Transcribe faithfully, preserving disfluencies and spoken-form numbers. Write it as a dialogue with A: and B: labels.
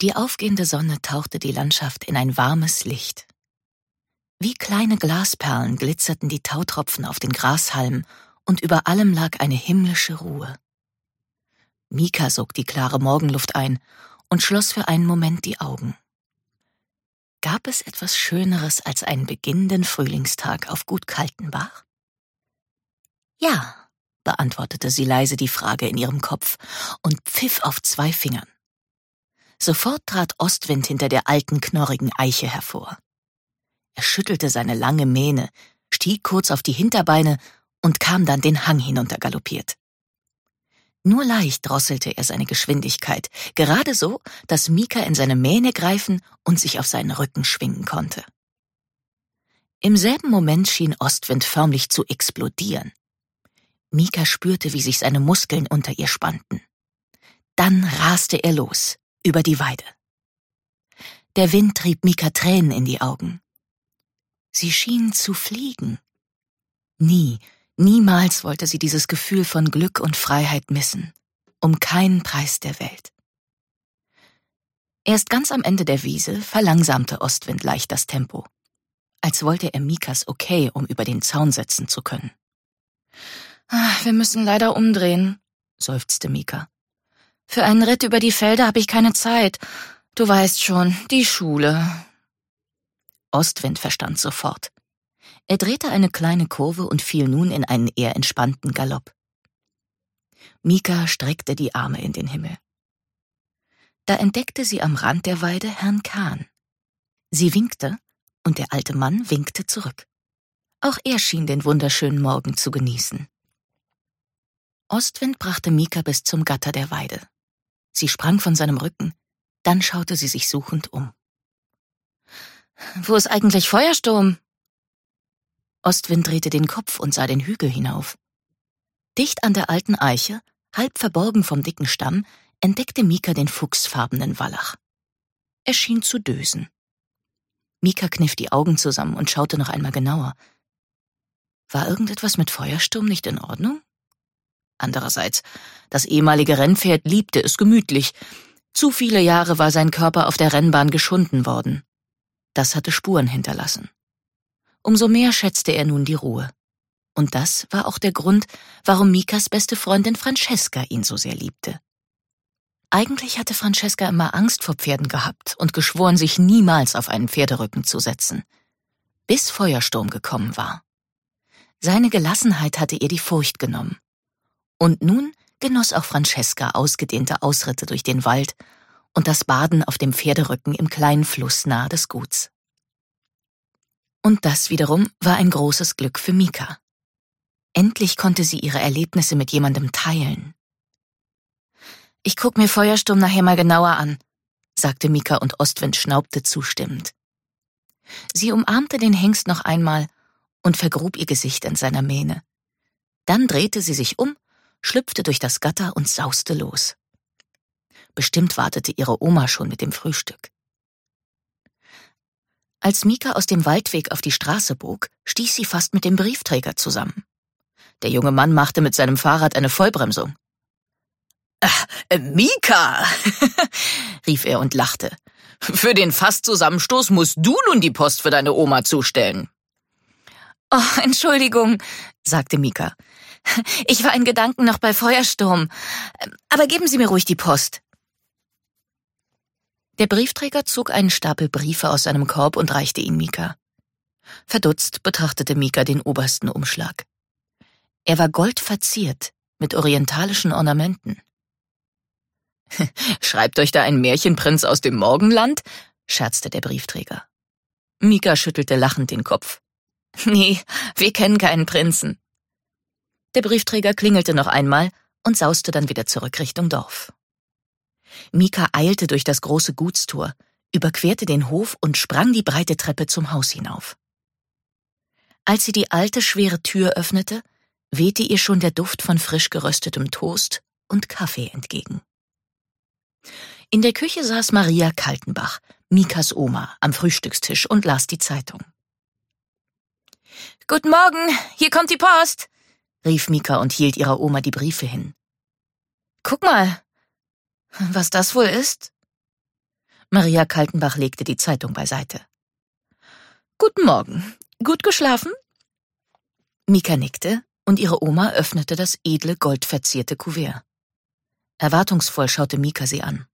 A: Die aufgehende Sonne tauchte die Landschaft in ein warmes Licht. Wie kleine Glasperlen glitzerten die Tautropfen auf den Grashalmen und über allem lag eine himmlische Ruhe. Mika sog die klare Morgenluft ein und schloss für einen Moment die Augen. Gab es etwas Schöneres als einen beginnenden Frühlingstag auf Gut Kaltenbach? Ja, beantwortete sie leise die Frage in ihrem Kopf und pfiff auf zwei Fingern. Sofort trat Ostwind hinter der alten, knorrigen Eiche hervor. Er schüttelte seine lange Mähne, stieg kurz auf die Hinterbeine und kam dann den Hang hinuntergaloppiert. Nur leicht drosselte er seine Geschwindigkeit, gerade so, dass Mika in seine Mähne greifen und sich auf seinen Rücken schwingen konnte. Im selben Moment schien Ostwind förmlich zu explodieren. Mika spürte, wie sich seine Muskeln unter ihr spannten. Dann raste er los, über die Weide. Der Wind trieb Mika Tränen in die Augen. Sie schien zu fliegen. Nie, niemals wollte sie dieses Gefühl von Glück und Freiheit missen. Um keinen Preis der Welt. Erst ganz am Ende der Wiese verlangsamte Ostwind leicht das Tempo, als wollte er Mikas Okay, um über den Zaun setzen zu können. »Wir müssen leider umdrehen«, seufzte Mika. »Für einen Ritt über die Felder habe ich keine Zeit. Du weißt schon, die Schule.« Ostwind verstand sofort. Er drehte eine kleine Kurve und fiel nun in einen eher entspannten Galopp. Mika streckte die Arme in den Himmel. Da entdeckte sie am Rand der Weide Herrn Kahn. Sie winkte, und der alte Mann winkte zurück. Auch er schien den wunderschönen Morgen zu genießen. Ostwind brachte Mika bis zum Gatter der Weide. Sie sprang von seinem Rücken, dann schaute sie sich suchend um. »Wo ist eigentlich Feuersturm?« Ostwind drehte den Kopf und sah den Hügel hinauf. Dicht an der alten Eiche, halb verborgen vom dicken Stamm, entdeckte Mika den fuchsfarbenen Wallach. Er schien zu dösen. Mika kniff die Augen zusammen und schaute noch einmal genauer. War irgendetwas mit Feuersturm nicht in Ordnung? Andererseits, das ehemalige Rennpferd liebte es gemütlich. Zu viele Jahre war sein Körper auf der Rennbahn geschunden worden. Das hatte Spuren hinterlassen. Umso mehr schätzte er nun die Ruhe. Und das war auch der Grund, warum Mikas beste Freundin Francesca ihn so sehr liebte. Eigentlich hatte Francesca immer Angst vor Pferden gehabt und geschworen, sich niemals auf einen Pferderücken zu setzen. Bis Feuersturm gekommen war. Seine Gelassenheit hatte ihr die Furcht genommen. Und nun genoss auch Francesca ausgedehnte Ausritte durch den Wald und das Baden auf dem Pferderücken im kleinen Fluss nahe des Guts. Und das wiederum war ein großes Glück für Mika. Endlich konnte sie ihre Erlebnisse mit jemandem teilen. »Ich guck mir Feuersturm nachher mal genauer an«, sagte Mika und Ostwind schnaubte zustimmend. Sie umarmte den Hengst noch einmal und vergrub ihr Gesicht in seiner Mähne. Dann drehte sie sich um, schlüpfte durch das Gatter und sauste los. Bestimmt wartete ihre Oma schon mit dem Frühstück. Als Mika aus dem Waldweg auf die Straße bog, stieß sie fast mit dem Briefträger zusammen. Der junge Mann machte mit seinem Fahrrad eine Vollbremsung. »Ach, äh, Mika«, rief er und lachte. »Für den Fasszusammenstoß musst du nun die Post für deine Oma zustellen.« »Oh, Entschuldigung«, sagte Mika. »Ich war in Gedanken noch bei Feuersturm. Aber geben Sie mir ruhig die Post.« Der Briefträger zog einen Stapel Briefe aus seinem Korb und reichte ihn Mika. Verdutzt betrachtete Mika den obersten Umschlag. Er war goldverziert, mit orientalischen Ornamenten. »Schreibt euch da ein Märchenprinz aus dem Morgenland?«, scherzte der Briefträger. Mika schüttelte lachend den Kopf. »Nee, wir kennen keinen Prinzen.« Der Briefträger klingelte noch einmal und sauste dann wieder zurück Richtung Dorf. Mika eilte durch das große Gutstor, überquerte den Hof und sprang die breite Treppe zum Haus hinauf. Als sie die alte, schwere Tür öffnete, wehte ihr schon der Duft von frisch geröstetem Toast und Kaffee entgegen. In der Küche saß Maria Kaltenbach, Mikas Oma, am Frühstückstisch und las die Zeitung. »Guten Morgen, hier kommt die Post«, rief Mika und hielt ihrer Oma die Briefe hin. »Guck mal, was das wohl ist?« Maria Kaltenbach legte die Zeitung beiseite. »Guten Morgen. Gut geschlafen?« Mika nickte und ihre Oma öffnete das edle, goldverzierte Kuvert. Erwartungsvoll schaute Mika sie an.